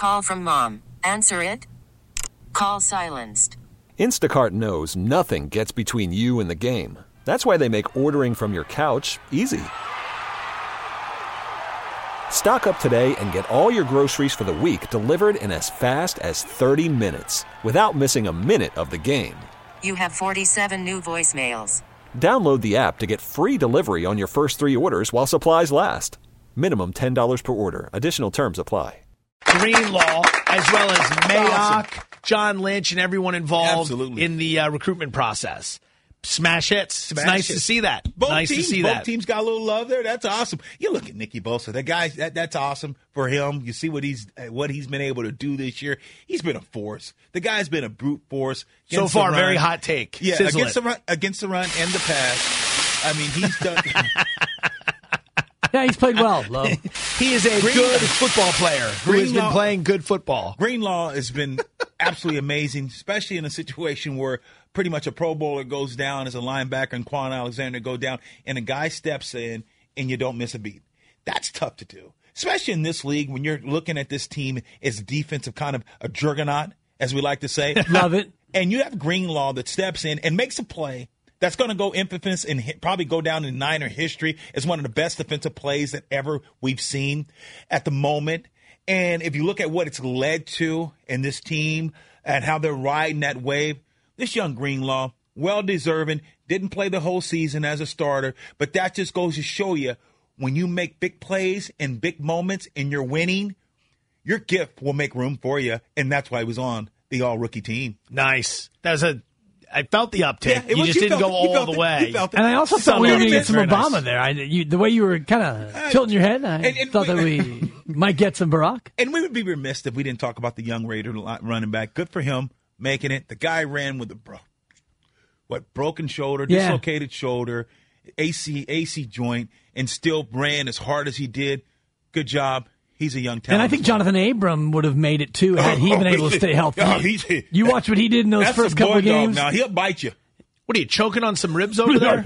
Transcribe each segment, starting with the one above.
Call from mom. Answer it. Call silenced. Instacart knows nothing gets between you and the game. That's why they make ordering from your couch easy. Stock up today and get all your groceries for the week delivered in as fast as 30 minutes without missing a minute of the game. You have 47 new voicemails. Download the app to get free delivery on your first 3 orders while supplies last. Minimum $10 per order. Additional terms apply. Greenlaw, as well as Mayock, John Lynch, and everyone involved in the recruitment process. Smash hits. It's nice to see that. Both teams got a little love there. That's awesome. You look at Nicky Bosa. That guy, that's awesome for him. You see what he's been able to do this year. He's been a force. The guy's been a brute force. So far, very hot take. Yeah, against the run and the pass. I mean, he's done. Yeah, he's played well, Lo. He is a good football player who has been playing good football. Greenlaw has been absolutely amazing, especially in a situation where pretty much a Pro Bowler goes down as a linebacker and Quan Alexander go down, and a guy steps in and you don't miss a beat. That's tough to do, especially in this league when you're looking at this team as defensive kind of a juggernaut, as we like to say. Love it. And you have Greenlaw that steps in and makes a play that's going to go infamous and probably go down in Niner history as one of the best defensive plays that ever we've seen at the moment. And if you look at what it's led to in this team and how they're riding that wave, this young Greenlaw, well-deserving, didn't play the whole season as a starter, but that just goes to show you when you make big plays and big moments and you're winning, your gift will make room for you, and that's why he was on the all-rookie team. Nice. I felt the uptick. Yeah, you just didn't go all the way. And I also thought we were going to get some Obama there. The way you were kind of tilting your head, I thought that we might get some Barack. And we would be remiss if we didn't talk about the young Raider running back. Good for him making it. The guy ran with a broken shoulder, dislocated shoulder, AC joint, and still ran as hard as he did. Good job. He's a young talent. And I think Jonathan Abram would have made it, too, had he been able to stay healthy. You watch what he did in those first couple of games? Now, he'll bite you. What are you, choking on some ribs over there?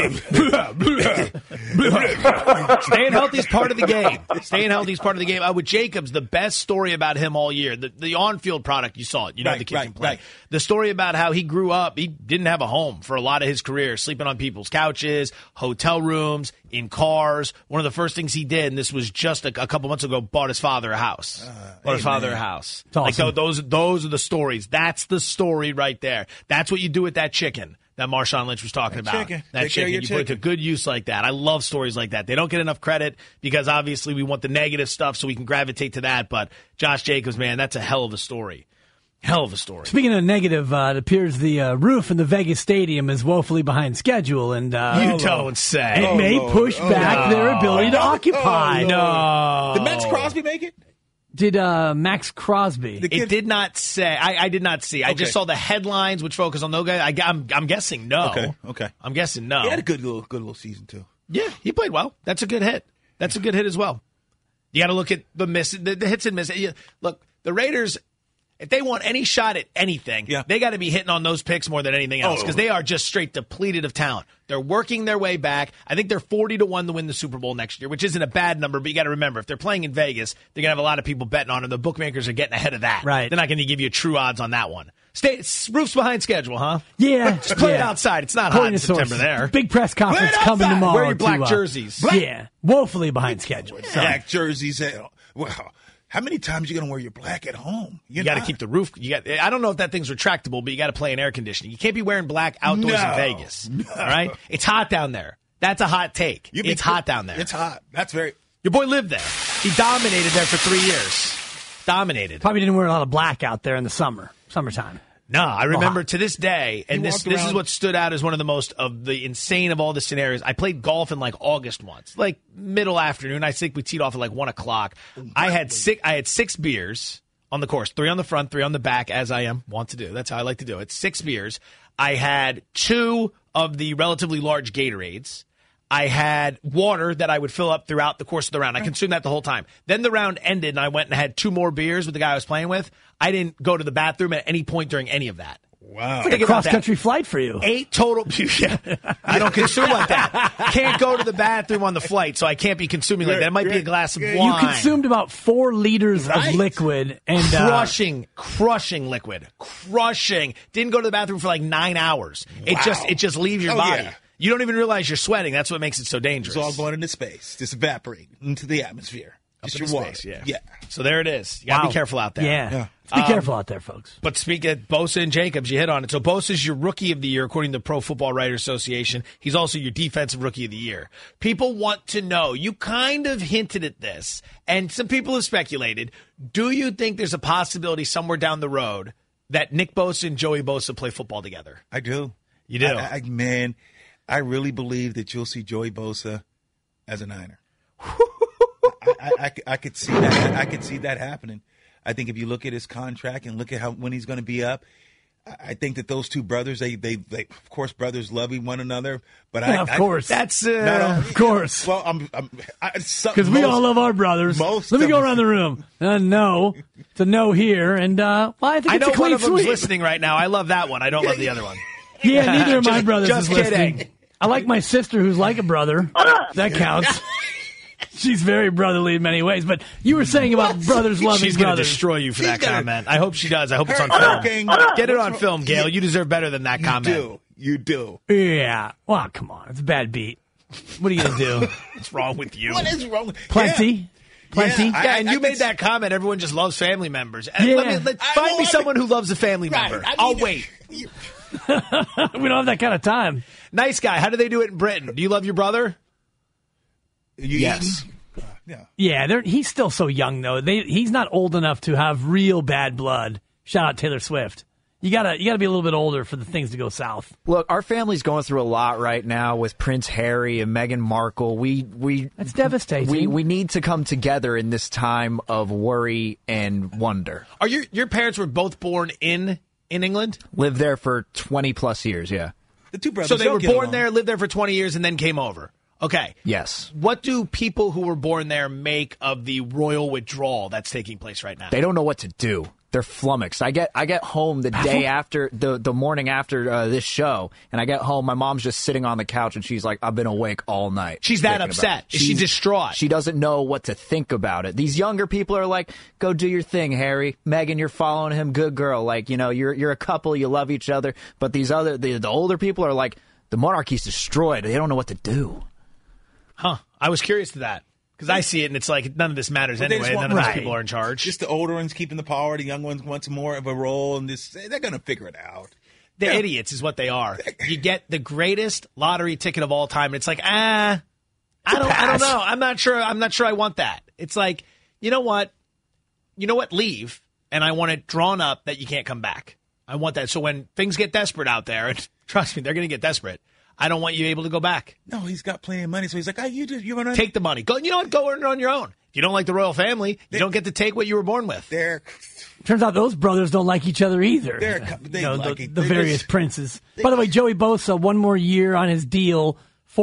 Staying healthy is part of the game. Staying healthy is part of the game. With Jacobs, the best story about him all year, the on-field product, you saw it. You know the kid can play. Right. The story about how he grew up, he didn't have a home for a lot of his career, sleeping on people's couches, hotel rooms, in cars. One of the first things he did, and this was just a couple months ago, bought his father a house. His father a house. Awesome. Like those are the stories. That's the story right there. That's what you do with that chicken that Marshawn Lynch was talking about. That chicken. You put it to good use like that. I love stories like that. They don't get enough credit because obviously we want the negative stuff so we can gravitate to that. But Josh Jacobs, man, that's a hell of a story. Hell of a story. Speaking of negative, it appears the roof in the Vegas Stadium is woefully behind schedule. And you don't say. It may push back their ability to occupy. No. Did Max Crosby make it? Did Max Crosby? It did not say. I did not see. I just saw the headlines, which focus on no guy. I'm guessing no. Okay. I'm guessing no. He had a good little season too. Yeah, he played well. That's a good hit. That's a good hit as well. You got to look at the hits and misses. Look, the Raiders, if they want any shot at anything, they got to be hitting on those picks more than anything else because they are just straight depleted of talent. They're working their way back. I think they're 40-1 to win the Super Bowl next year, which isn't a bad number, but you got to remember, if they're playing in Vegas, they're going to have a lot of people betting on it. The bookmakers are getting ahead of that. Right. They're not going to give you true odds on that one. Roof's behind schedule, huh? Yeah. Just play it outside. It's not hot in September there. Big press conference coming tomorrow. Wear your black jerseys. Yeah. Woefully behind schedule. Black jerseys. Well, how many times are you going to wear your black at home? You got to keep the roof. I don't know if that thing's retractable, but you got to play in air conditioning. You can't be wearing black outdoors in Vegas. No. All right? It's hot down there. That's a hot take. It's hot down there. It's hot. That's very. Your boy lived there. He dominated there for 3 years. Dominated. Probably didn't wear a lot of black out there in the summertime. No, I remember to this day, and this is what stood out as one of the most of the insane of all the scenarios. I played golf in like August once, like middle afternoon. I think we teed off at like 1 o'clock. I had 6 beers on the course, 3 on the front, 3 on the back, as I want to do. That's how I like to do it. 6 beers. I had 2 of the relatively large Gatorades. I had water that I would fill up throughout the course of the round. I consumed that the whole time. Then the round ended, and I went and had 2 more beers with the guy I was playing with. I didn't go to the bathroom at any point during any of that. Wow. It's like a cross-country flight for you. 8 total. Yeah, I don't consume like that. Can't go to the bathroom on the flight, so I can't be consuming like that. It might be a glass of wine. You consumed about 4 liters of liquid. And Crushing liquid. Crushing. Didn't go to the bathroom for like 9 hours. It just leaves your body. Yeah. You don't even realize you're sweating. That's what makes it so dangerous. It's all going into space. Just evaporate into the atmosphere. Just your water. Space, yeah. So there it is. You got to be careful out there. Yeah. Be careful out there, folks. But speaking of Bosa and Jacobs, you hit on it. So Bosa's your rookie of the year, according to the Pro Football Writers Association. He's also your defensive rookie of the year. People want to know, you kind of hinted at this, and some people have speculated, do you think there's a possibility somewhere down the road that Nick Bosa and Joey Bosa play football together? I do. You do? Man, I really believe that you'll see Joey Bosa as a Niner. I could see that. I could see that happening. I think if you look at his contract and look at when he's going to be up, I think that those two brothers, they of course, brothers love one another. But of course, that's of course. Well, because we all love our brothers. Let me go around the room. No, to no here, and I think it's a clean one of them's sweep. listening right now. I love that one. I don't love the other one. Yeah, neither of my brothers just is listening. kidding. I like my sister, who's like a brother. That counts. She's very brotherly in many ways, but you were saying about brothers loving She's going to brothers. destroy you for that comment. I hope she does. I hope it's on film. Get it on film, Gail. You deserve better than that comment. You do. Yeah. Well, come on. It's a bad beat. What are you going to do? What's wrong with you? What is wrong with Plenty. Plenty. Yeah, and you made that comment. Everyone just loves family members. Yeah. Find me someone who loves a family member. I'll wait. We don't have that kind of time. Nice guy. How do they do it in Britain? Do you love your brother? Yes. Yeah, he's still so young, though. He's not old enough to have real bad blood. Shout out Taylor Swift. You gotta be a little bit older for the things to go south. Look, our family's going through a lot right now with Prince Harry and Meghan Markle. That's devastating. We need to come together in this time of worry and wonder. Are your parents were both born in England? Lived there for 20 plus years, yeah. The two brothers. So they were born there, lived there for 20 years, and then came over. Okay. Yes. What do people who were born there make of the royal withdrawal that's taking place right now? They don't know what to do. They're flummoxed. I get home the day after, the morning after this show, and I get home, my mom's just sitting on the couch, and she's like, I've been awake all night. She's that upset. Is she distraught? She doesn't know what to think about it. These younger people are like, go do your thing, Harry. Meghan, you're following him. Good girl. Like, you're a couple. You love each other. But these the older people are like, the monarchy's destroyed. They don't know what to do. Huh. I was curious to that. Because I see it, and it's like, none of this matters anyway. None of those people are in charge. Just the older ones keeping the power. The young ones want some more of a role, and they're going to figure it out. They're idiots is what they are. You get the greatest lottery ticket of all time, and it's like, I don't know. I'm not sure I want that. It's like, you know what? Leave, and I want it drawn up that you can't come back. I want that. So when things get desperate out there, and trust me, they're going to get desperate, I don't want you able to go back. No, he's got plenty of money, so he's like, you want to take the money. Go. You know what? Go earn it on your own. If you don't like the royal family, you don't get to take what you were born with. Turns out those brothers don't like each other either. The various princes. By the way, Joey Bosa, one more year on his deal,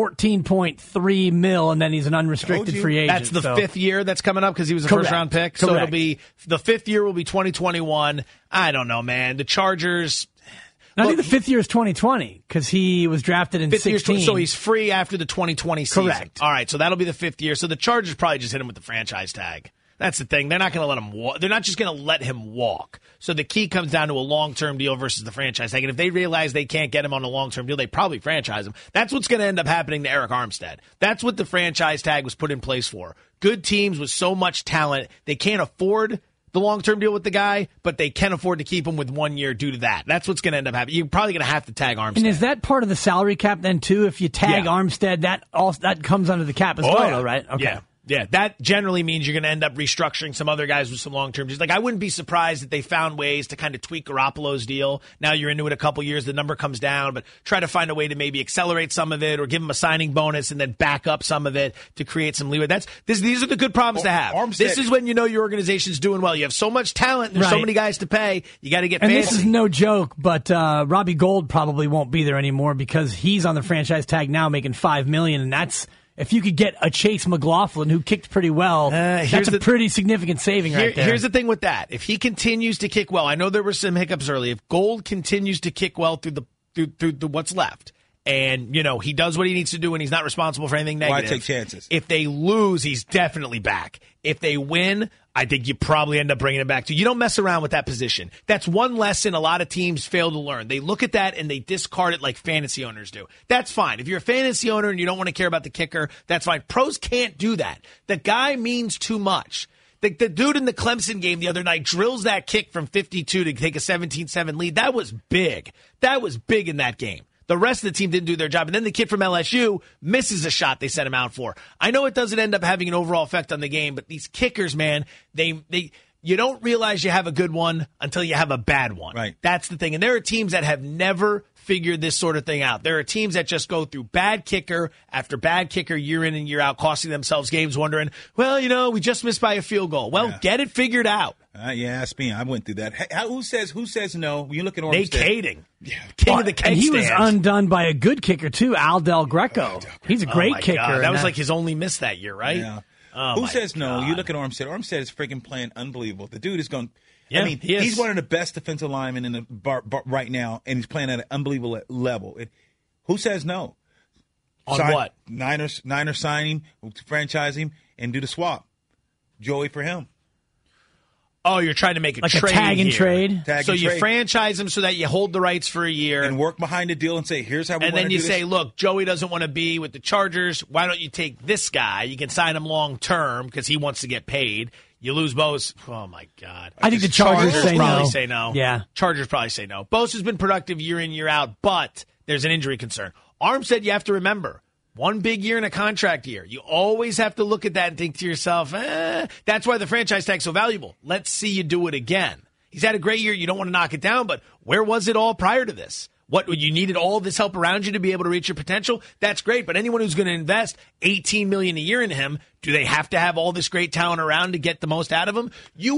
$14.3 million, and then he's an unrestricted free agent. That's the fifth year that's coming up because he was a first-round pick. So it'll be the fifth year will be 2021. I don't know, man. The Chargers. I think the fifth year is 2020 because he was drafted in 2016. So he's free after the 2020 season. Correct. All right, so that'll be the fifth year. So the Chargers probably just hit him with the franchise tag. That's the thing. They're not going to let him walk. They're not just going to let him walk. So the key comes down to a long-term deal versus the franchise tag. And if they realize they can't get him on a long-term deal, they probably franchise him. That's what's going to end up happening to Eric Armstead. That's what the franchise tag was put in place for. Good teams with so much talent, they can't afford the long-term deal with the guy, but they can afford to keep him with 1 year due to that. That's what's going to end up happening. You're probably going to have to tag Armstead. And is that part of the salary cap then, too? If you tag Armstead, that comes under the cap as well, right? Okay. Yeah, that generally means you're going to end up restructuring some other guys with some long-term deals. Like, I wouldn't be surprised if they found ways to kind of tweak Garoppolo's deal. Now you're into it a couple years, the number comes down, but try to find a way to maybe accelerate some of it or give him a signing bonus and then back up some of it to create some leeway. These are the good problems to have. This is when you know your organization's doing well. You have so much talent, there's so many guys to pay, you got to get fancy. And this is no joke, but Robbie Gould probably won't be there anymore because he's on the franchise tag now making $5 million, and if you could get a Chase McLaughlin who kicked pretty well, that's a pretty significant saving right there. Here's the thing with that. If he continues to kick well, I know there were some hiccups early. If Gold continues to kick well through the what's left, and, he does what he needs to do and he's not responsible for anything negative. Why take chances? If they lose, he's definitely back. If they win, I think you probably end up bringing him back too. You don't mess around with that position. That's one lesson a lot of teams fail to learn. They look at that and they discard it like fantasy owners do. That's fine. If you're a fantasy owner and you don't want to care about the kicker, that's fine. Pros can't do that. The guy means too much. The dude in the Clemson game the other night drills that kick from 52 to take a 17-7 lead. That was big. That was big in that game. The rest of the team didn't do their job. And then the kid from LSU misses a shot they sent him out for. I know it doesn't end up having an overall effect on the game, but these kickers, man, you don't realize you have a good one until you have a bad one. Right. That's the thing. And there are teams that have never figured this sort of thing out. There are teams that just go through bad kicker after bad kicker year in and year out, costing themselves games, wondering, well, we just missed by a field goal. Well, Get it figured out. Ask me. I went through that. Hey, who says no? When you look at Armstead. Nate Kading. King of the keg and he stands. was undone by a good kicker, too, Al Del Greco. He's a great kicker. God. That was like his only miss that year, right? Yeah. Oh, who says no? God. You look at Armstead. Armstead is freaking playing unbelievable. The dude is going. Yeah, he's one of the best defensive linemen in the bar right now, and he's playing at an unbelievable level. Who says no? On what? Niners sign him, franchise him, and do the swap. Joey for him. Oh, you're trying to make like trade a tag and here. trade. So you franchise him so that you hold the rights for a year. And work behind the deal and say, here's how we want to do this. And then you say, look, Joey doesn't want to be with the Chargers. Why don't you take this guy? You can sign him long term because he wants to get paid. You lose Bose. Oh, my God. I think the Chargers say no. Yeah. Chargers probably say no. Bose has been productive year in, year out, but there's an injury concern. Armstead, you have to remember, one big year and a contract year. You always have to look at that and think to yourself, that's why the franchise tag's so valuable. Let's see you do it again. He's had a great year. You don't want to knock it down, but where was it all prior to this? What, you needed all this help around you to be able to reach your potential? That's great, but anyone who's going to invest $18 million a year in him, do they have to have all this great talent around to get the most out of him?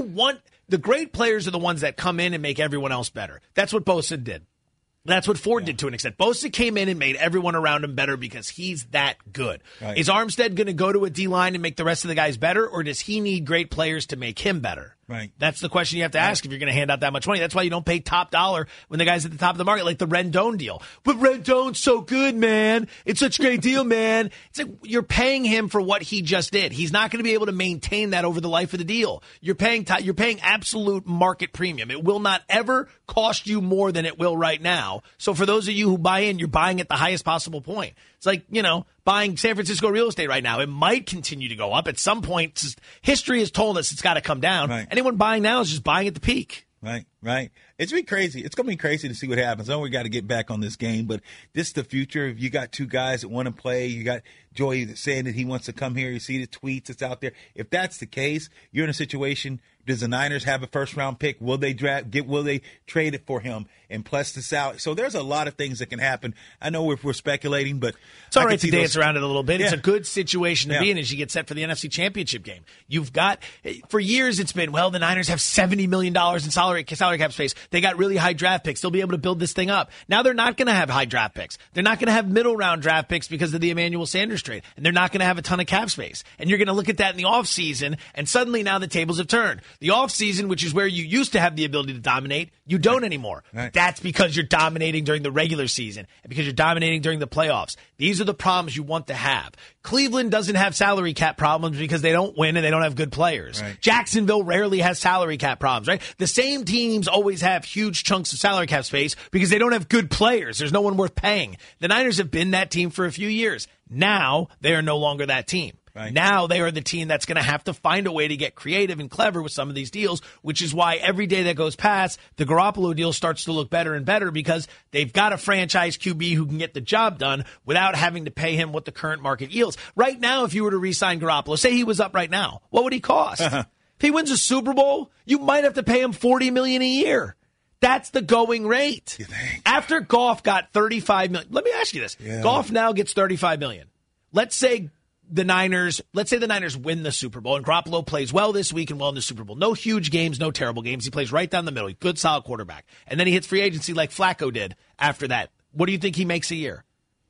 The great players are the ones that come in and make everyone else better. That's what Bosa did. That's what Ford did to an extent. Bosa came in and made everyone around him better because he's that good. Right. Is Armstead going to go to a D-line and make the rest of the guys better, or does he need great players to make him better? Right. That's the question you have to ask if you're going to hand out that much money. That's why you don't pay top dollar when the guy's at the top of the market, like the Rendon deal. But Rendon's so good, man. It's such a great deal, man. It's like you're paying him for what he just did. He's not going to be able to maintain that over the life of the deal. You're paying absolute market premium. It will not ever cost you more than it will right now. So for those of you who buy in, you're buying at the highest possible point. It's like, buying San Francisco real estate right now. It might continue to go up. At some point, history has told us it's got to come down. Right. Anyone buying now is just buying at the peak. Right. It's going to be crazy. It's going to be crazy to see what happens. I know we got to get back on this game, but this is the future. If you got two guys that want to play, you got Joey saying that he wants to come here. You see the tweets that's out there. If that's the case, you're in a situation. Does the Niners have a first-round pick? Will they Will they trade it for him and plus the salary? So there's a lot of things that can happen. I know we're speculating, but it's all right to dance around it a little bit. Yeah. It's a good situation to be in as you get set for the NFC Championship game. You've got, for years it's been, the Niners have $70 million in salary cap space. They got really high draft picks. They'll be able to build this thing up. Now they're not going to have high draft picks. They're not going to have middle-round draft picks because of the Emmanuel Sanders trade. And they're not going to have a ton of cap space. And you're going to look at that in the offseason, and suddenly now the tables have turned. The offseason, which is where you used to have the ability to dominate, you don't anymore. Right. That's because you're dominating during the regular season and because you're dominating during the playoffs. These are the problems you want to have. Cleveland doesn't have salary cap problems because they don't win and they don't have good players. Right. Jacksonville rarely has salary cap problems, right? The same teams always have huge chunks of salary cap space because they don't have good players. There's no one worth paying. The Niners have been that team for a few years. Now they are no longer that team. Right. Now they are the team that's going to have to find a way to get creative and clever with some of these deals, which is why every day that goes past, the Garoppolo deal starts to look better and better because they've got a franchise QB who can get the job done without having to pay him what the current market yields. Right now, if you were to re-sign Garoppolo, say he was up right now, what would he cost? If he wins a Super Bowl, you might have to pay him $40 million a year. That's the going rate. You think? After Goff got $35 million, let me ask you this. Yeah. Goff now gets $35 million. Let's say the Niners win the Super Bowl and Garoppolo plays well this week and well in the Super Bowl. No huge games, no terrible games. He plays right down the middle. Good, solid quarterback. And then he hits free agency like Flacco did after that. What do you think he makes a year?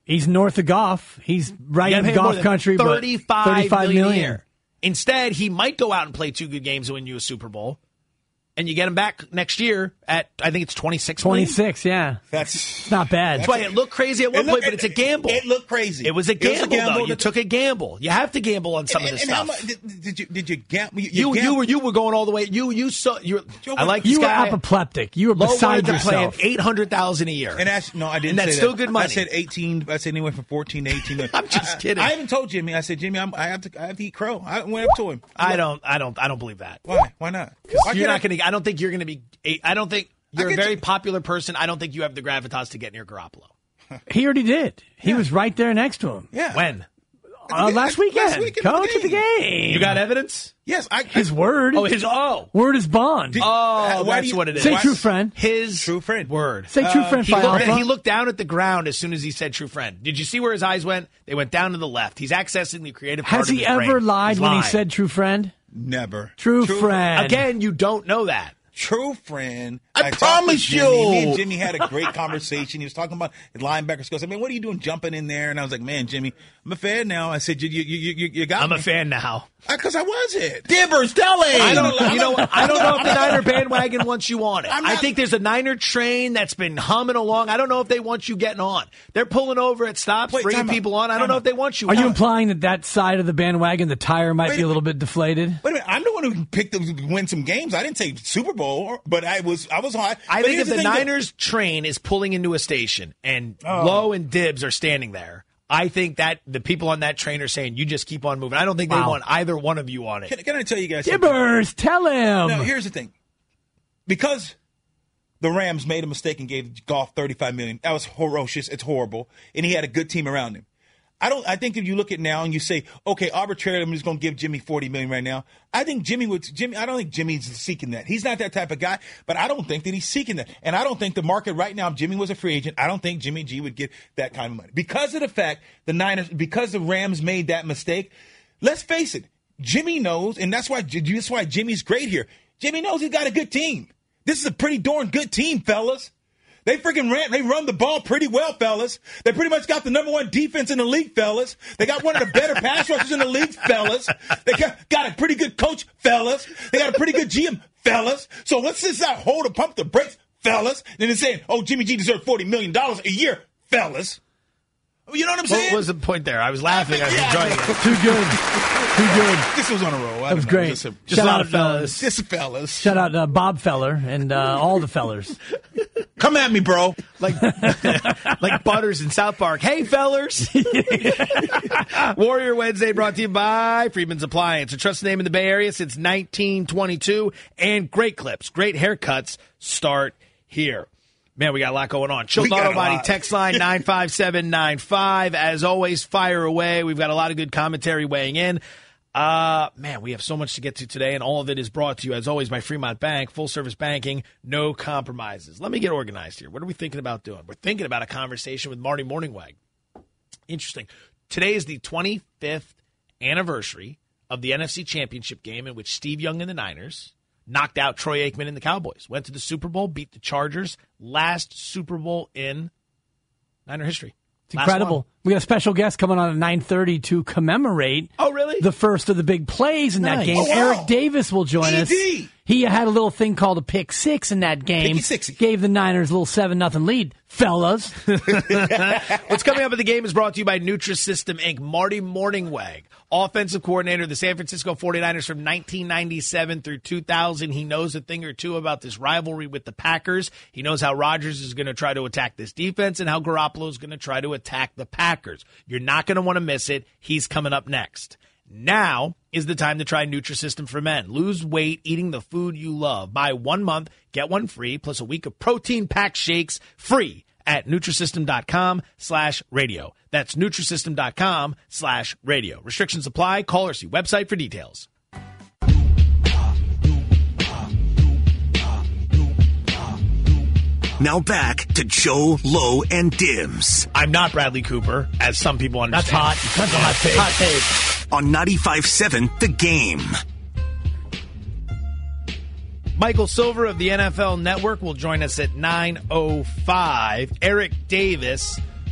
He's north of Goff. He's right in golf country. $35 million a year. Instead, he might go out and play 2 good games and win you a Super Bowl. And you get him back next year at, I think it's 26 million. 26, yeah. It's not bad. That's why it looked crazy at one point, but it's a gamble. It looked crazy. It was a gamble, though. You took a gamble. You have to gamble on some of this stuff. Did you gamble? You were going all the way. I like this guy. You were apoplectic. You were beside yourself. Playing $800,000 a year. And no, I didn't. And that's say still that. good money. I said 18. I said anywhere from 14 to 18. I'm just kidding. I even told Jimmy. I said, Jimmy, I have to eat crow. I went up to him. I don't believe that. Why? Why not? You're not going to. I don't think you're going to be. I don't think you're a very popular person. I don't think you have the gravitas to get near Garoppolo. He already did. He was right there next to him. Yeah. When? Last weekend. Coach at the game. You got evidence? Yes. His word. Word is bond. That's what it is. Say true friend. His true friend. Word. Say true friend. He looked down at the ground as soon as he said true friend. Did you see where his eyes went? They went down to the left. He's accessing the creative part of his brain. Has he ever lied when he said true friend? Never. True friend. Again, you don't know that. True friend. I promise you. Me and Jimmy had a great conversation. He was talking about his linebacker skills. I mean, what are you doing jumping in there? And I was like, man, Jimmy, I'm a fan now. I said, you got me. I'm a fan now. Because I wasn't. Divers, tell him. I don't know if the Niner bandwagon wants you on it. I think there's a Niner train that's been humming along. I don't know if they want you getting on. They're pulling over at stops, bringing people on. I don't know if they want you on. Are you implying that side of the bandwagon, the tire might be a little bit deflated? Wait a minute. I'm the one who picked them to win some games. I didn't say Super Bowl, but I was hot. I think if the Niners train is pulling into a station and Lowe and Dibbs are standing there, I think that the people on that train are saying, you just keep on moving. I don't think they want either one of you on it. Can I tell you guys Dibbers, tell him. No, here's the thing. Because the Rams made a mistake and gave Goff $35 million, that was ferocious. It's horrible. And he had a good team around him. I think if you look at now and you say, okay, arbitrarily, I'm just going to give Jimmy $40 million right now. I think I don't think Jimmy's seeking that. He's not that type of guy, but I don't think that he's seeking that. And I don't think the market right now, if Jimmy was a free agent, I don't think Jimmy G would get that kind of money. Because of the fact because the Rams made that mistake, let's face it, Jimmy knows, and that's why Jimmy's great here. Jimmy knows he's got a good team. This is a pretty darn good team, fellas. They run the ball pretty well, fellas. They pretty much got the number 1 defense in the league, fellas. They got one of the better pass rushers in the league, fellas. They got a pretty good coach, fellas. They got a pretty good GM, fellas. So let's just not pump the brakes, fellas. And then saying, Jimmy G deserves $40 million a year, fellas. You know what I'm saying? What was the point there? I was laughing. I was enjoying it. Too good. This was on a roll. That was great. Just a lot of fellas. Just fellas. Shout out Bob Feller and all the fellers. Come at me, bro. Like Butters in South Park. Hey, fellers. Warrior Wednesday brought to you by Freedman's Appliance, a trusted name in the Bay Area since 1922. And great clips, great haircuts start here. Man, we got a lot going on. Chilton Auto Body text line 95795. As always, fire away. We've got a lot of good commentary weighing in. Man, we have so much to get to today, and all of it is brought to you, as always, by Fremont Bank. Full-service banking, no compromises. Let me get organized here. What are we thinking about doing? We're thinking about a conversation with Marty Mornhinweg. Interesting. Today is the 25th anniversary of the NFC Championship game in which Steve Young and the Niners knocked out Troy Aikman and the Cowboys. Went to the Super Bowl, beat the Chargers. Last Super Bowl in Niner history. It's incredible. We got a special guest coming on at 9:30 to commemorate the first of the big plays in that game. Oh, wow. Eric Davis will join us. He had a little thing called a pick six in that game. Gave the Niners a little 7-0 lead. Fellas. What's coming up at the game is brought to you by Nutrisystem Inc. Marty Mornhinweg, offensive coordinator of the San Francisco 49ers from 1997 through 2000. He knows a thing or two about this rivalry with the Packers. He knows how Rodgers is going to try to attack this defense and how Garoppolo is going to try to attack the Packers. You're not going to want to miss it. He's coming up next. Now is the time to try Nutrisystem for Men. Lose weight eating the food you love. Buy 1 month, get one free, plus a week of protein-packed shakes free at Nutrisystem.com/radio. That's Nutrisystem.com/radio. Restrictions apply. Call or see website for details. Now back to Joe, Lowe, and Dibbs. I'm not Bradley Cooper, as some people understand. That's hot. That's a hot take. Hot take. On 95.7 The Game. Michael Silver of the NFL Network will join us at 9:05. Eric Davis,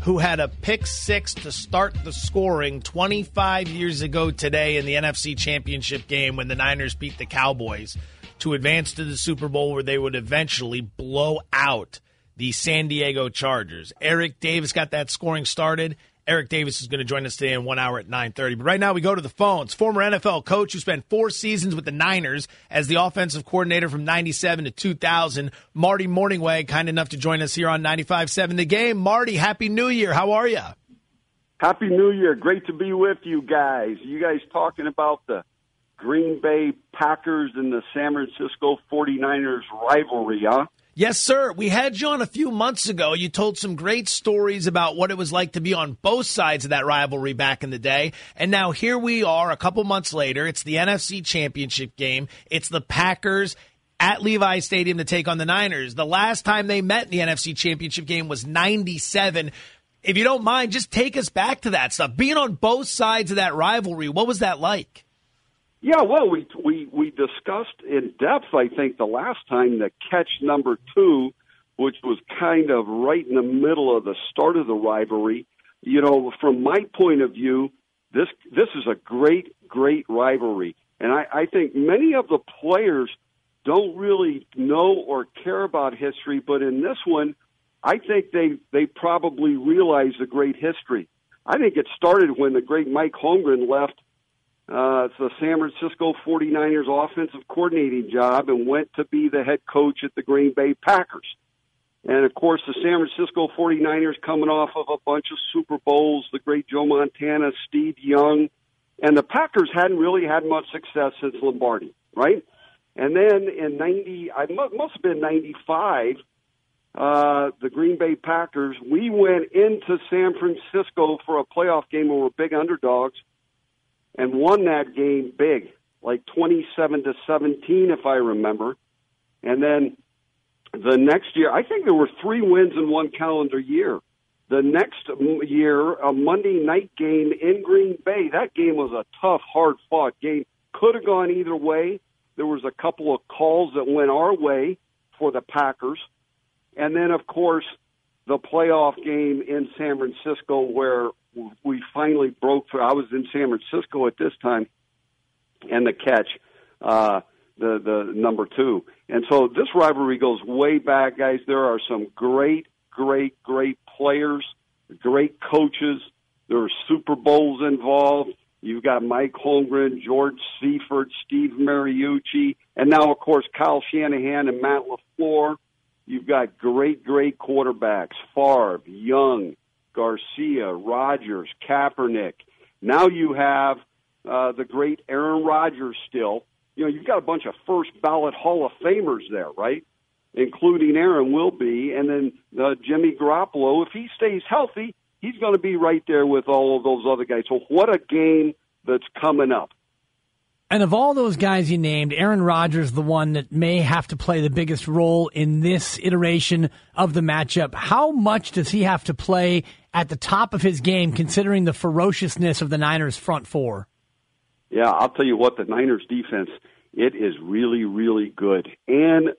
who had a pick six to start the scoring 25 years ago today in the NFC Championship game when the Niners beat the Cowboys to advance to the Super Bowl where they would eventually blow out the San Diego Chargers. Eric Davis got that scoring started. Eric Davis is going to join us today in 1 hour at 9:30. But right now we go to the phones. Former NFL coach who spent 4 seasons with the Niners as the offensive coordinator from 97 to 2000, Marty Mornhinweg, kind enough to join us here on 95.7 The Game. Marty, Happy New Year. How are you? Happy New Year. Great to be with you guys. You guys talking about the Green Bay Packers and the San Francisco 49ers rivalry, huh? Yes, sir. We had you on a few months ago. You told some great stories about what it was like to be on both sides of that rivalry back in the day. And now here we are a couple months later. It's the NFC Championship game. It's the Packers at Levi's Stadium to take on the Niners. The last time they met in the NFC Championship game was 97. If you don't mind, just take us back to that stuff. Being on both sides of that rivalry, what was that like? Yeah, well, we discussed in depth, I think, the last time the catch number 2, which was kind of right in the middle of the start of the rivalry. You know, from my point of view, this is a great rivalry. And I think many of the players don't really know or care about history, but in this one, I think they probably realize the great history. I think it started when the great Mike Holmgren left the San Francisco 49ers offensive coordinating job and went to be the head coach at the Green Bay Packers. And, of course, the San Francisco 49ers coming off of a bunch of Super Bowls, the great Joe Montana, Steve Young, and the Packers hadn't really had much success since Lombardi, right? And then in must have been 95, the Green Bay Packers, we went into San Francisco for a playoff game where we're big underdogs, and won that game big, like 27-17, if I remember. And then the next year, I think there were 3 wins in one calendar year. The next year, a Monday night game in Green Bay. That game was a tough, hard-fought game. Could have gone either way. There was a couple of calls that went our way for the Packers. And then, of course, the playoff game in San Francisco where we finally broke through. I was in San Francisco at this time, and the catch, the number 2. And so this rivalry goes way back, guys. There are some great players, great coaches. There are Super Bowls involved. You've got Mike Holmgren, George Seifert, Steve Mariucci, and now, of course, Kyle Shanahan and Matt LaFleur. You've got great quarterbacks, Favre, Young, Garcia, Rodgers, Kaepernick. Now you have the great Aaron Rodgers still. You know, you've got a bunch of first-ballot Hall of Famers there, right, including Aaron will be, and then Jimmy Garoppolo. If he stays healthy, he's going to be right there with all of those other guys. So what a game that's coming up. And of all those guys you named, Aaron Rodgers, the one that may have to play the biggest role in this iteration of the matchup. How much does he have to play at the top of his game, considering the ferociousness of the Niners' front four? Yeah, I'll tell you what, the Niners' defense, it is really good and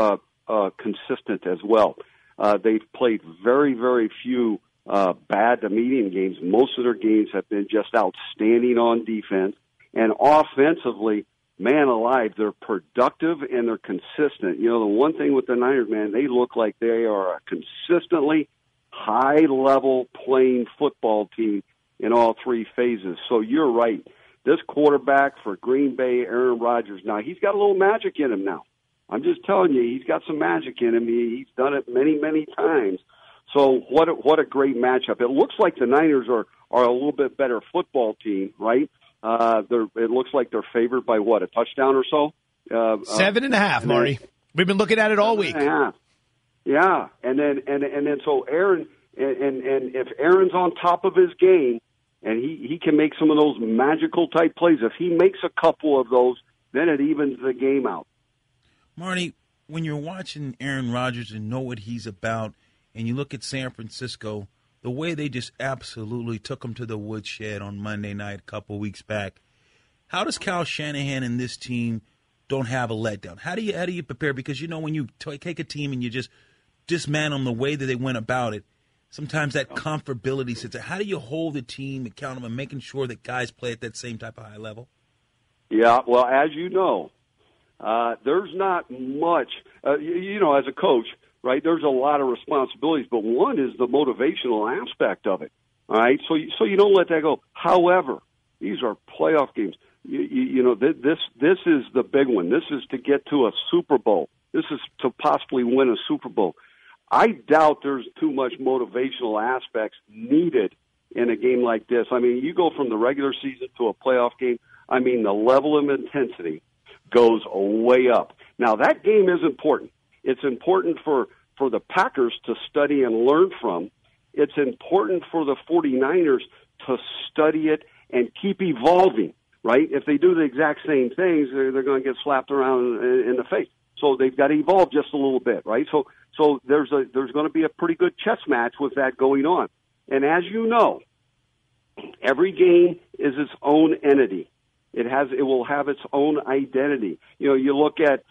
consistent as well. They've played very few bad to medium games. Most of their games have been just outstanding on defense. And offensively, man alive, they're productive and they're consistent. You know, the one thing with the Niners, man, they look like they are a consistently high-level playing football team in all 3 phases. So you're right. This quarterback for Green Bay, Aaron Rodgers, now he's got a little magic in him now. I'm just telling you, he's got some magic in him. He's done it many times. So what a great matchup. It looks like the Niners are a little bit better football team, right? It looks like they're favored by what, a touchdown or so? 7.5, Marty. We've been looking at it all week. 7.5. Yeah, and then so Aaron and if Aaron's on top of his game and he can make some of those magical type plays, if he makes a couple of those, then it evens the game out. Marty, when you're watching Aaron Rodgers and know what he's about, and you look at San Francisco, the way they just absolutely took him to the woodshed on Monday night a couple weeks back, how does Kyle Shanahan and this team don't have a letdown? How do you prepare? Because, you know, when you take a team and you just dismantle them the way that they went about it, sometimes that comfortability sits there. How do you hold the team accountable and making sure that guys play at that same type of high level? Yeah, well, as you know, there's not much, as a coach, right, there's a lot of responsibilities, but one is the motivational aspect of it, all right? So you don't let that go. However, these are playoff games. This is the big one. This is to get to a Super Bowl. This is to possibly win a Super Bowl. I doubt there's too much motivational aspects needed in a game like this. I mean, you go from the regular season to a playoff game, I mean, the level of intensity goes way up. Now, that game is important. It's important for the Packers to study and learn from. It's important for the 49ers to study it and keep evolving, right? If they do the exact same things, they're going to get slapped around in the face. So they've got to evolve just a little bit, right? So there's going to be a pretty good chess match with that going on. And as you know, every game is its own entity. It will have its own identity. You look at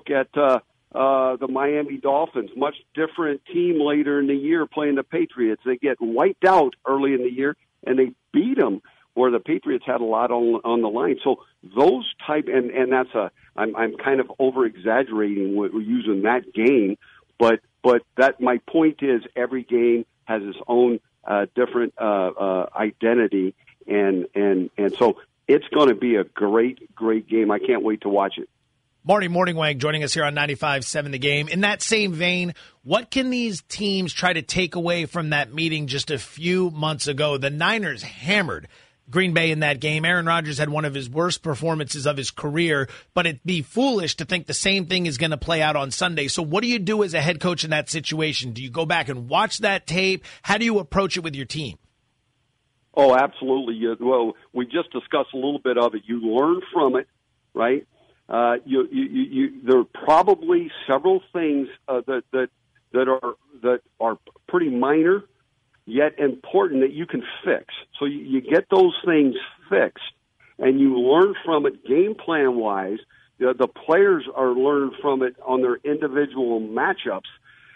the Miami Dolphins, much different team later in the year playing the Patriots. They get wiped out early in the year, and they beat them where the Patriots had a lot on the line. So those type, and that's I'm kind of over exaggerating with using that game, but that my point is every game has its own different identity, and so it's going to be a great game. I can't wait to watch it. Marty Morningweg joining us here on 95.7 The Game. In that same vein, what can these teams try to take away from that meeting just a few months ago? The Niners hammered Green Bay in that game. Aaron Rodgers had one of his worst performances of his career, but it'd be foolish to think the same thing is going to play out on Sunday. So what do you do as a head coach in that situation? Do you go back and watch that tape? How do you approach it with your team? Oh, absolutely. Well, we just discussed a little bit of it. You learn from it, right? There are probably several things that are pretty minor, yet important that you can fix. So you get those things fixed, and you learn from it game plan wise. The players are learning from it on their individual matchups.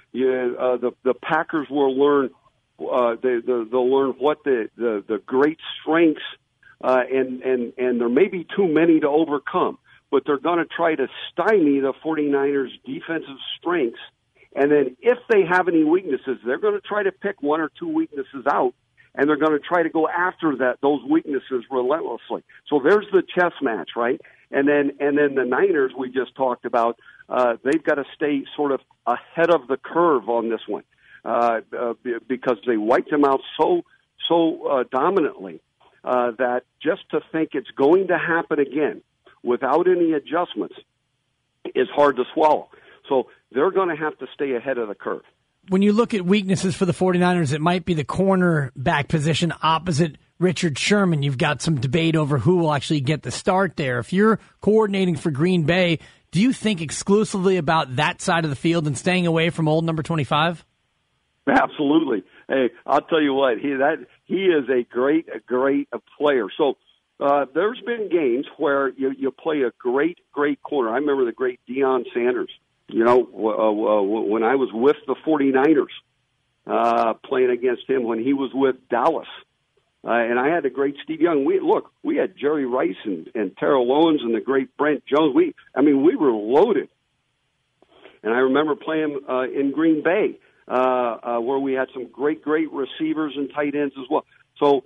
The Packers will learn. They'll learn what the great strengths and there may be too many to overcome, but they're going to try to stymie the 49ers' defensive strengths. And then if they have any weaknesses, they're going to try to pick one or two weaknesses out, and they're going to try to go after those weaknesses relentlessly. So there's the chess match, right? And then the Niners we just talked about, they've got to stay sort of ahead of the curve on this one because they wiped them out so dominantly that just to think it's going to happen again without any adjustments is hard to swallow. So they're going to have to stay ahead of the curve. When you look at weaknesses for the 49ers, it might be the cornerback position opposite Richard Sherman. You've got some debate over who will actually get the start there. If you're coordinating for Green Bay, do you think exclusively about that side of the field and staying away from old number 25? Absolutely. Hey, I'll tell you what, he is a great player. So there's been games where you play a great corner. I remember the great Deion Sanders. When I was with the 49ers, playing against him when he was with Dallas. And I had the great Steve Young. We had Jerry Rice and Terrell Owens and the great Brent Jones. We were loaded. And I remember playing in Green Bay, where we had some great receivers and tight ends as well. So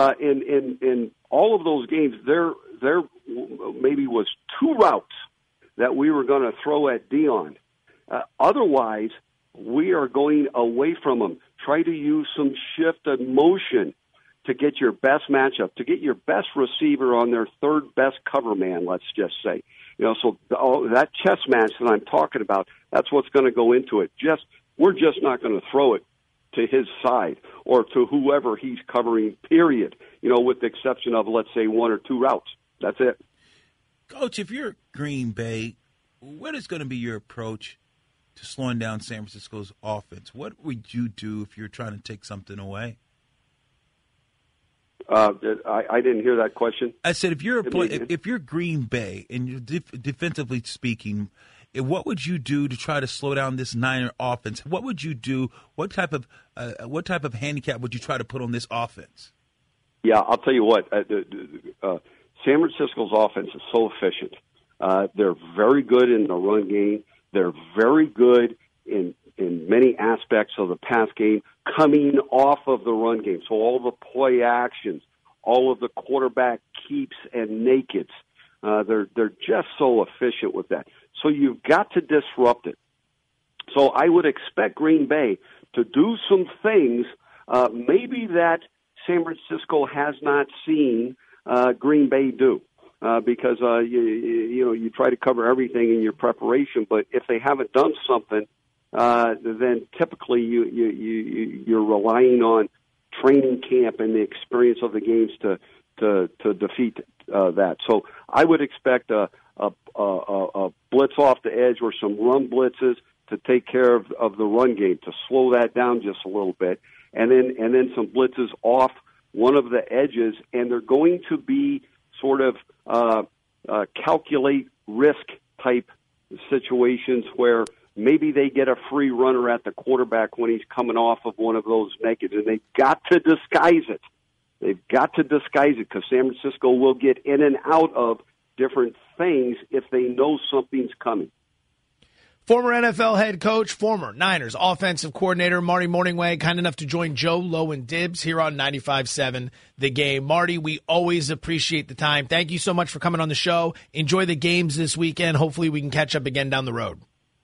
in all of those games, there maybe was two routes that we were going to throw at Deion. Otherwise, we are going away from him. Try to use some shift and motion to get your best matchup, to get your best receiver on their third best cover man, let's just say. So that chess match that I'm talking about, that's what's going to go into it. We're just not going to throw it to his side or to whoever he's covering, period, with the exception of, let's say, one or two routes. That's it. Coach, if you're Green Bay, what is going to be your approach to slowing down San Francisco's offense? What would you do if you're trying to take something away? I didn't hear that question. I said if you're Green Bay and you're defensively speaking, what would you do to try to slow down this Niner offense? What would you do? What type of handicap would you try to put on this offense? Yeah, I'll tell you what. San Francisco's offense is so efficient. They're very good in the run game. They're very good in many aspects of the pass game coming off of the run game. So all the play actions, all of the quarterback keeps and nakeds, they're just so efficient with that. So you've got to disrupt it. So I would expect Green Bay to do some things maybe that San Francisco has not seen Green Bay do. Because you try to cover everything in your preparation, but if they haven't done something, then typically you're relying on training camp and the experience of the games to defeat that. So I would expect a blitz off the edge or some run blitzes to take care of the run game, to slow that down just a little bit, and then some blitzes off one of the edges, and they're going to be sort of calculate risk type situations where maybe they get a free runner at the quarterback when he's coming off of one of those nakeds, and they've got to disguise it. They've got to disguise it because San Francisco will get in and out of different things if they know something's coming. Former NFL head coach, former Niners offensive coordinator, Marty Mornhinweg, kind enough to join Joe, Lowe, and Dibbs here on 95.7 The Game. Marty, we always appreciate the time. Thank you so much for coming on the show. Enjoy the games this weekend. Hopefully we can catch up again down the road.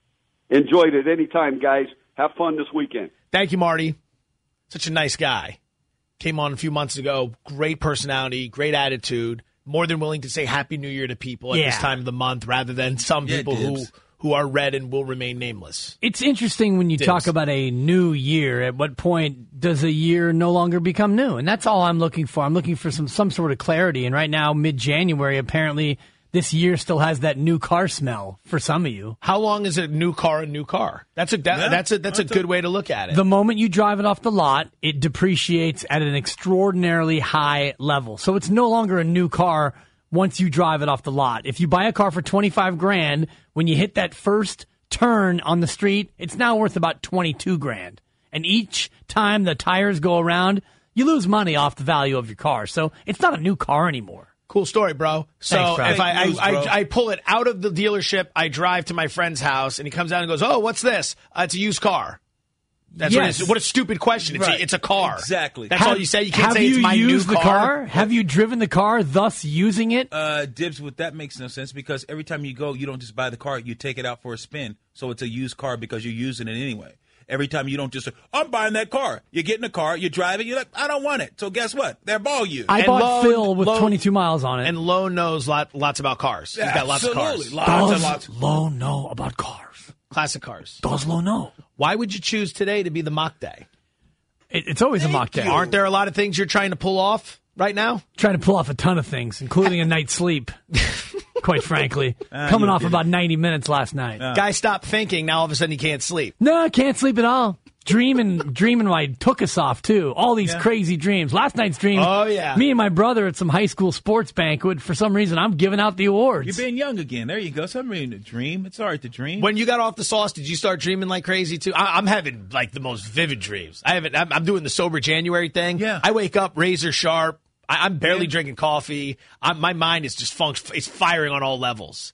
Enjoyed it anytime, guys. Have fun this weekend. Thank you, Marty. Such a nice guy. Came on a few months ago. Great personality, great attitude. More than willing to say Happy New Year to people at this time of the month rather than some people who are red and will remain nameless. It's interesting when you talk about a new year. At what point does a year no longer become new? And that's all I'm looking for. I'm looking for some sort of clarity. And right now, mid-January, apparently this year still has that new car smell for some of you. How long is a new car a new car? That's a good way to look at it. The moment you drive it off the lot, it depreciates at an extraordinarily high level. So it's no longer a new car once you drive it off the lot. If you buy a car for $25,000, when you hit that first turn on the street, it's now worth about $22,000. And each time the tires go around, you lose money off the value of your car. So it's not a new car anymore. Cool story, bro. So Thanks, bro. if I pull it out of the dealership, I drive to my friend's house, and he comes out and goes, "Oh, what's this? It's a used car." That's what it is. What a stupid question. It's a car. Exactly. That's all you say. You can't say it's my new car. Have you used the car? Have you driven the car, thus using it? Dibs, that makes no sense because every time you go, you don't just buy the car, you take it out for a spin. So it's a used car because you're using it anyway. Every time you don't just say, I'm buying that car. You get in the car, you drive it, you're like, I don't want it. So guess what? They're all used. I bought Phil with 22 miles on it. And Lowe knows lots about cars. He's got lots of cars. Does Lowe know about cars? Classic cars. Does Lowe know? Why would you choose today to be the mock day? It's always a mock day. Aren't there a lot of things you're trying to pull off right now? Trying to pull off a ton of things, including a night's sleep, quite frankly. Coming off about 90 minutes last night. Guy stopped thinking, now all of a sudden he can't sleep. No, I can't sleep at all. Dreaming while I took us off, too. All these crazy dreams. Last night's dream, me and my brother at some high school sports banquet. For some reason, I'm giving out the awards. You're being young again. There you go. Something to dream. It's all right to dream. When you got off the sauce, did you start dreaming like crazy, too? I'm having, like, the most vivid dreams. I'm doing the sober January thing. Yeah. I wake up razor sharp. I'm barely drinking coffee. My mind is just it's firing on all levels.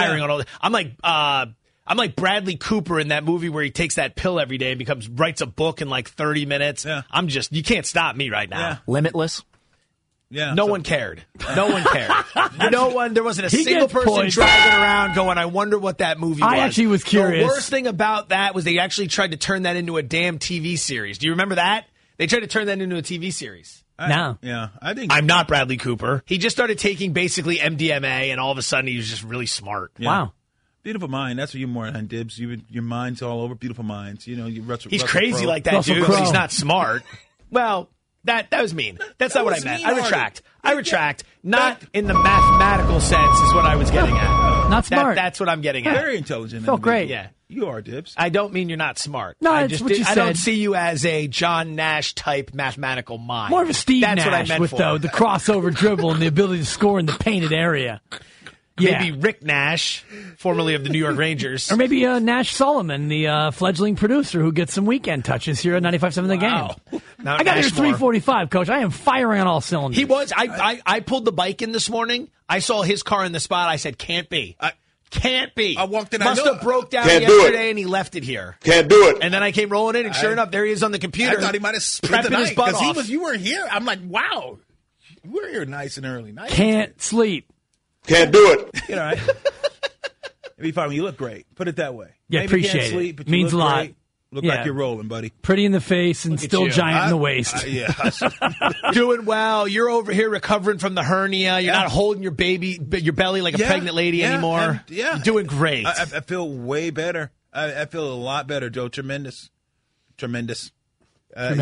I'm like Bradley Cooper in that movie where he takes that pill every day and writes a book in like 30 minutes. Yeah. You can't stop me right now. Yeah. Limitless. Yeah. No one cared. There wasn't a single person dragging around going, I wonder what that movie was. I actually was curious. The worst thing about that was they actually tried to turn that into a damn TV series. Do you remember that? They tried to turn that into a TV series. No. Yeah. I'm not Bradley Cooper. He just started taking basically MDMA, and all of a sudden he was just really smart. Yeah. Wow. Beautiful mind. That's what you're more on, Dibs. Your mind's all over. Beautiful minds. You know, he's crazy like that, Russell dude. Crowe. He's not smart. Well, that was mean. That's not what I meant. I retract. Not in the mathematical sense is what I was getting at. Not smart. That's what I'm getting at. Very intelligent. Felt great. Yeah. You are, Dibs. I don't mean you're not smart. No, I said. don't see you as a John Nash type mathematical mind. More of a Steve That's Nash what I meant with for. the crossover dribble and the ability to score in the painted area. Maybe Rick Nash, formerly of the New York Rangers. Or maybe Nash Solomon, the fledgling producer who gets some weekend touches here at 95.7 The Game. I got here at 3:45, Coach. I am firing on all cylinders. He was. I pulled the bike in this morning. I saw his car in the spot. I said, can't be. Can't be. I walked in. Must have broke down yesterday, and he left it here. Can't do it. And then I came rolling in, and sure enough, there he is on the computer. I thought he might have spent the night because you weren't here. I'm like, wow, you were here nice and early. Nice. Can't sleep. Can't do it. You know, right? It'd be fine. You look great. Put it that way. Yeah, Maybe appreciate you can't sleep, but it. Means a lot. Great. Look like you're rolling, buddy. Pretty in the face and still giant in the waist. Yeah. Doing well. You're over here recovering from the hernia. You're not holding your belly like a pregnant lady anymore. You're doing great. I feel way better. I feel a lot better, Joe. Tremendous. Tremendous. I'm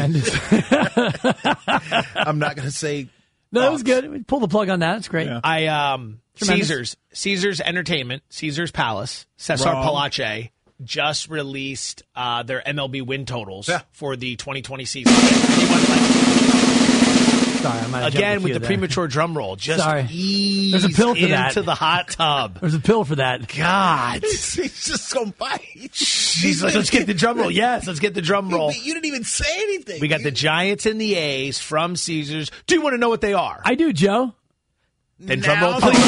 not going to say. No, that was good. Pull the plug on that. It's great. Yeah. Caesars Entertainment, Caesars Palace, Cesar Palace just released their MLB win totals for the 2020 season. Sorry, I might again with the premature drum roll. Just ease There's a pill for that. into the hot tub. There's a pill for that. God, he's just gonna bite. He's like, let's get the drum roll. Yes, let's get the drum roll. You didn't even say anything. We got the Giants and the A's from Caesars. Do you want to know what they are? I do, Joe. Then drum roll, please.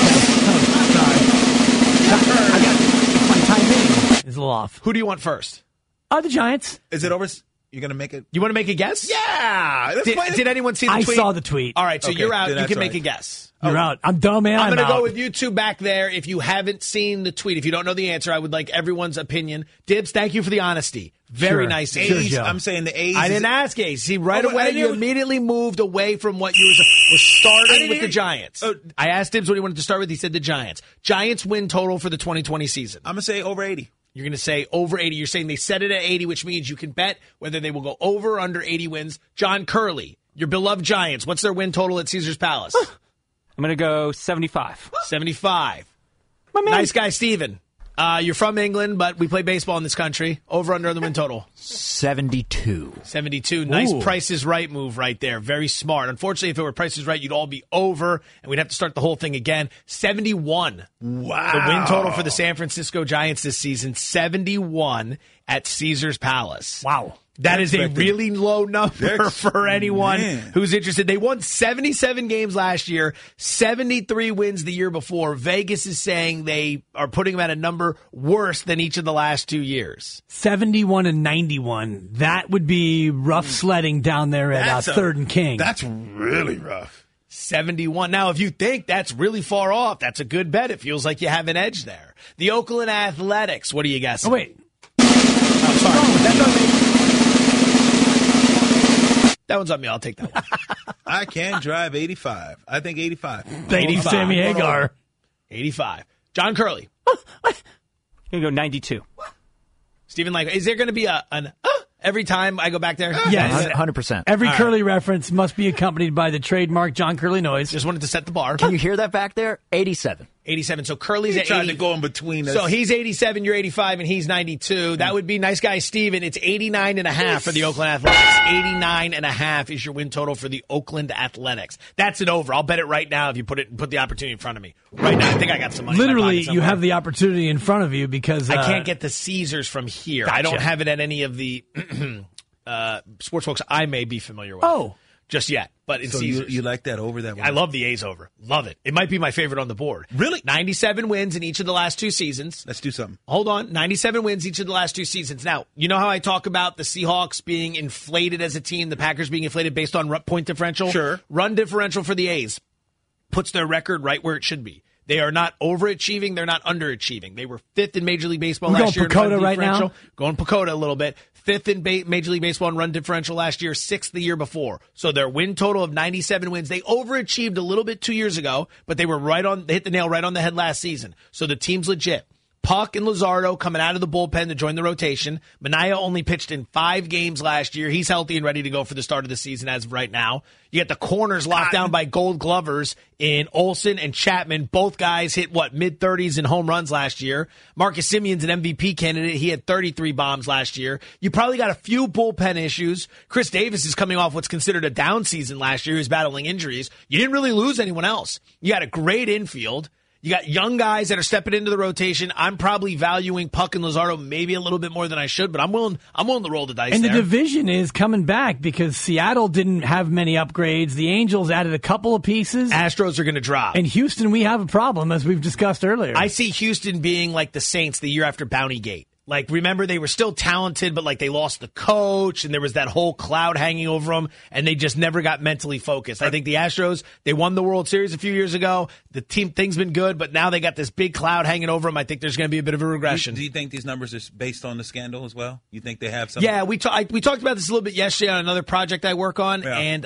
My timing is a little off. Who do you want first? The Giants. Is it over? You're going to make it? You want to make a guess? Yeah. Did anyone see the tweet? I saw the tweet. All right, so you're out. You can make a guess. You're out. I'm dumb, man. I'm going to go with you two back there. If you haven't seen the tweet, if you don't know the answer, I would like everyone's opinion. Dibs, thank you for the honesty. Very nice. A's, I'm saying the A's. I didn't ask A's. See, right away, you immediately moved away from what you were starting with the Giants. I asked Dibs what he wanted to start with. He said the Giants. Giants win total for the 2020 season. I'm going to say over 80. You're going to say over 80. You're saying they set it at 80, which means you can bet whether they will go over or under 80 wins. John Curley, your beloved Giants, what's their win total at Caesars Palace? I'm going to go 75. 75. My man. Nice guy, Steven. You're from England, but we play baseball in this country. Over under the win total? 72. 72. Nice Price is Right move right there. Very smart. Unfortunately, if it were Price is Right, you'd all be over, and we'd have to start the whole thing again. 71. Wow. The win total for the San Francisco Giants this season, 71 at Caesars Palace. Wow. That is a really low number for anyone who's interested. They won 77 games last year, 73 wins the year before. Vegas is saying they are putting them at a number worse than each of the last 2 years. 71 and 91. That would be rough sledding down there at 3rd and King. That's really rough. 71. Now, if you think that's really far off, that's a good bet. It feels like you have an edge there. The Oakland Athletics, what do you guess? Oh, wait. Oh, sorry. That's on me. That one's on me. I'll take that one. I can drive 85. I think 85. 85. Sammy Hagar. 85. John Curley. I'm going to go 92. Stephen, is there going to be an every time I go back there? Yes. 100%. Every Curly reference must be accompanied by the trademark John Curley noise. Just wanted to set the bar. Can you hear that back there? 87. 87. So Curly's at 80. Trying to go in between us. So he's 87, you're 85, and he's 92. That would be nice guy Steven. It's 89.5 for the Oakland Athletics. 89.5 is your win total for the Oakland Athletics. That's an over. I'll bet it right now if you put the opportunity in front of me. Right now, I think I got some money. Literally, you have the opportunity in front of you because I can't get the Caesars from here. Gotcha. I don't have it at any of the sports books I may be familiar with. Oh. Just yet, but in Caesars. You like that over that one? I love the A's over. Love it. It might be my favorite on the board. Really? 97 wins in each of the last 2 seasons. Let's do something. Hold on. 97 wins each of the last 2 seasons. Now, you know how I talk about the Seahawks being inflated as a team, the Packers being inflated based on point differential? Sure. Run differential for the A's puts their record right where it should be. They are not overachieving. They're not underachieving. They were 5th in Major League Baseball last year. Pacoda right now. Going Pacoda a little bit. 5th in Major League Baseball in run differential last year. 6th the year before. So their win total of 97 wins. They overachieved a little bit 2 years ago, but they were they hit the nail right on the head last season. So the team's legit. Puck and Luzardo coming out of the bullpen to join the rotation. Manaea only pitched in 5 games last year. He's healthy and ready to go for the start of the season as of right now. You get the corners locked down by Gold Glovers in Olsen and Chapman. Both guys hit, mid-30s in home runs last year. Marcus Simeon's an MVP candidate. He had 33 bombs last year. You probably got a few bullpen issues. Chris Davis is coming off what's considered a down season last year. He was battling injuries. You didn't really lose anyone else. You got a great infield. You got young guys that are stepping into the rotation. I'm probably valuing Puck and Lazardo maybe a little bit more than I should, but I'm willing to roll the dice. And there. The division is coming back because Seattle didn't have many upgrades. The Angels added a couple of pieces. Astros are going to drop. And Houston, we have a problem, as we've discussed earlier. I see Houston being like the Saints the year after Bountygate. Like, remember, they were still talented, but, like, they lost the coach, and there was that whole cloud hanging over them, and they just never got mentally focused. I think the Astros, they won the World Series a few years ago. The thing's been good, but now they got this big cloud hanging over them. I think there's going to be a bit of a regression. Do you think these numbers are based on the scandal as well? You think they have some? Yeah, we talked about this a little bit yesterday on another project I work on, and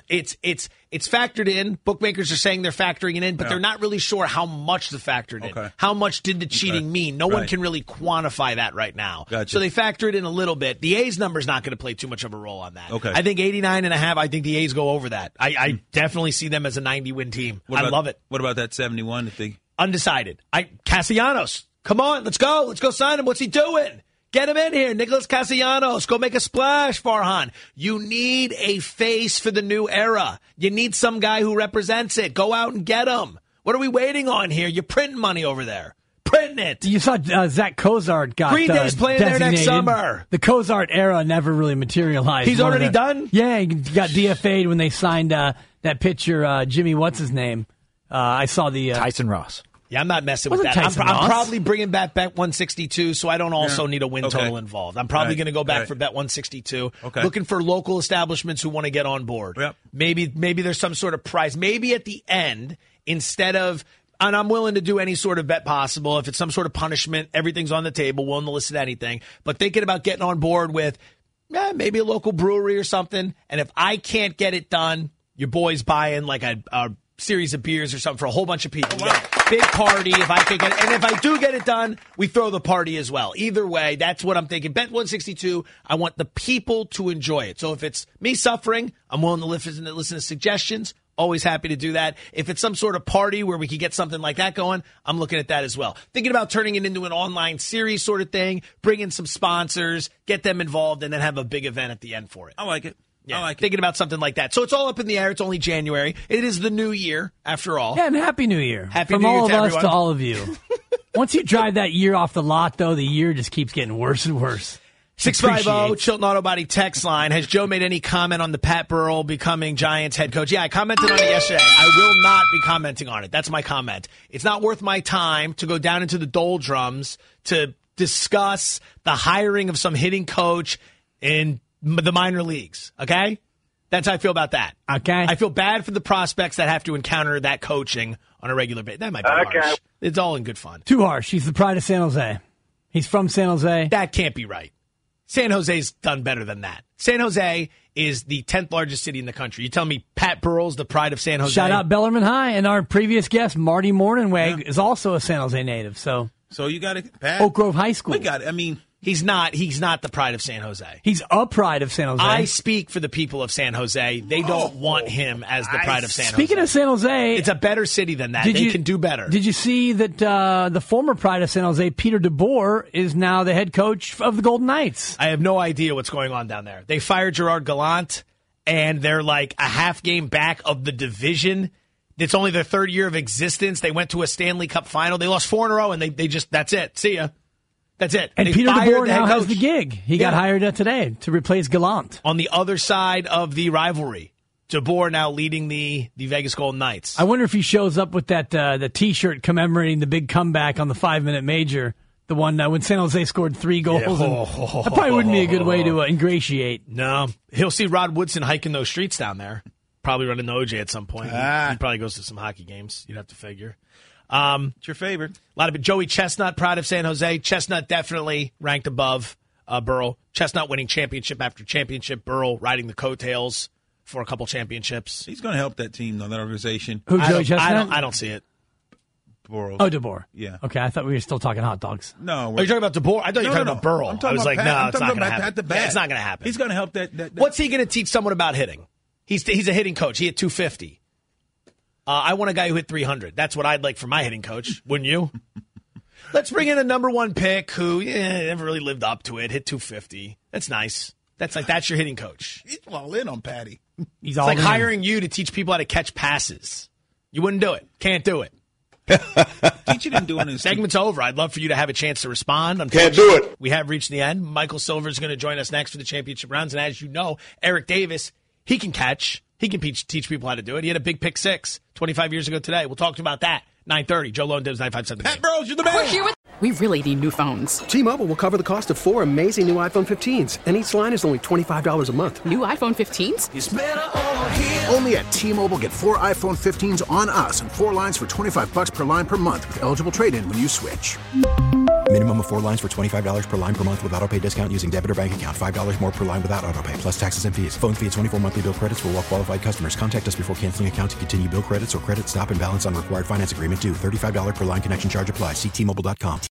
it's factored in. Bookmakers are saying they're factoring it in, but they're not really sure how much they're factored in. How much did the cheating mean? No one can really quantify that right now. Gotcha. So they factor it in a little bit. The A's number's not going to play too much of a role on that. Okay. I think 89.5, I think the A's go over that. I definitely see them as a 90-win team. I love it. What about that 71? If they Undecided. Castellanos, come on, let's go. Let's go sign him. What's he doing? Get him in here. Nicholas Castellanos. Go make a splash, Farhan. You need a face for the new era. You need some guy who represents it. Go out and get him. What are we waiting on here? You're printing money over there. Printing it. You saw Zach Cozart got Green Day's playing there next summer. The Cozart era never really materialized. He's already done? Yeah, he got DFA'd when they signed that pitcher, Jimmy what's-his-name. I saw the... Tyson Ross. Yeah, I'm not messing with that. I'm probably bringing back Bet 162, so I don't also need a win total involved. I'm probably going to go back for Bet 162. Okay. Looking for local establishments who want to get on board. Yep. Maybe there's some sort of prize. Maybe at the end, instead of, and I'm willing to do any sort of bet possible. If it's some sort of punishment, everything's on the table, willing to listen to anything. But thinking about getting on board with maybe a local brewery or something. And if I can't get it done, your boy's buying like a series of beers or something for a whole bunch of people. Big party if I can get it. And if I do get it done, we throw the party as well. Either way, that's what I'm thinking. Bet 162, I want the people to enjoy it. So if it's me suffering, I'm willing to listen to suggestions. Always happy to do that. If it's some sort of party where we could get something like that going, I'm looking at that as well. Thinking about turning it into an online series sort of thing, bring in some sponsors, get them involved, and then have a big event at the end for it. I like it. Yeah, thinking about something like that. So it's all up in the air. It's only January. It is the new year, after all. Yeah, and Happy New Year. Happy New Year all of to us everyone. to all of you. Once you drive that year off the lot, though, the year just keeps getting worse and worse. 650 Chilton Auto Body text line. Has Joe made any comment on the Pat Burrell becoming Giants head coach? Yeah, I commented on it yesterday. I will not be commenting on it. That's my comment. It's not worth my time to go down into the doldrums to discuss the hiring of some hitting coach in the minor leagues, okay? That's how I feel about that. Okay. I feel bad for the prospects that have to encounter that coaching on a regular basis. That might be harsh. It's all in good fun. Too harsh. He's the pride of San Jose. He's from San Jose. That can't be right. San Jose's done better than that. San Jose is the 10th largest city in the country. You tell me Pat Burrell's the pride of San Jose? Shout out Bellarmine High. And our previous guest, Marty Morningweg, is also a San Jose native. So you got it, Pat. Oak Grove High School. We got it. I mean, he's not the pride of San Jose. He's a pride of San Jose. I speak for the people of San Jose. They don't want him as the pride of San Jose. Speaking of San Jose, it's a better city than that. They can do better. Did you see that the former pride of San Jose, Peter DeBoer, is now the head coach of the Golden Knights? I have no idea what's going on down there. They fired Gerard Gallant, and they're like a half game back of the division. It's only their third year of existence. They went to a Stanley Cup final. They lost 4 in a row, and they just, that's it. See ya. That's it. And they Peter DeBoer now has has the gig. He got hired today to replace Gallant. On the other side of the rivalry, DeBoer now leading the Vegas Golden Knights. I wonder if he shows up with that the T-shirt commemorating the big comeback on the 5-minute major, the one when San Jose scored 3 goals. Yeah. That probably wouldn't be a good way to ingratiate. No. He'll see Rod Woodson hiking those streets down there. Probably running the OJ at some point. He probably goes to some hockey games. You'd have to figure. It's your favorite. A lot of it. Joey Chestnut, pride of San Jose. Chestnut definitely ranked above Burrell. Chestnut winning championship after championship. Burrell riding the coattails for a couple championships. He's going to help that team, though, that organization. Who, Joey Chestnut? I don't see it. Burrell. Oh, DeBoer. Yeah. Okay, I thought we were still talking hot dogs. No. Are you talking about DeBoer? I thought you were talking about Burrell. I was like, no, it's not going to happen. Yeah, it's not going to happen. He's going to help that. What's he going to teach someone about hitting? He's a hitting coach. He hit 250. I want a guy who hit 300. That's what I'd like for my hitting coach. Wouldn't you? Let's bring in a number 1 pick who never really lived up to it. Hit 250. That's nice. That's your hitting coach. He's all in on Patty. It's like hiring you to teach people how to catch passes. You wouldn't do it. Can't do it. Teaching and doing this. Segment's over. I'd love for you to have a chance to respond. Can't do it. We have reached the end. Michael Silver is going to join us next for the championship rounds. And as you know, Eric Davis, he can catch. He can teach people how to do it. He had a big pick 6 25 years ago today. We'll talk about that. 9:30. Joe Lowe and Dibs 95.7. Pat Burrows, you're the man. We really need new phones. T-Mobile will cover the cost of 4 amazing new iPhone 15s, and each line is only $25 a month. New iPhone 15s? It's better over here. Only at T-Mobile, get 4 iPhone 15s on us and 4 lines for $25 per line per month with eligible trade-in when you switch. Minimum of 4 lines for $25 per line per month with autopay discount using debit or bank account. $5 more per line without autopay, plus taxes and fees. Phone fee at 24 monthly bill credits for well-qualified customers. Contact us before canceling account to continue bill credits or credit stop and balance on required finance agreement due. $35 per line connection charge applies. See T-Mobile.com.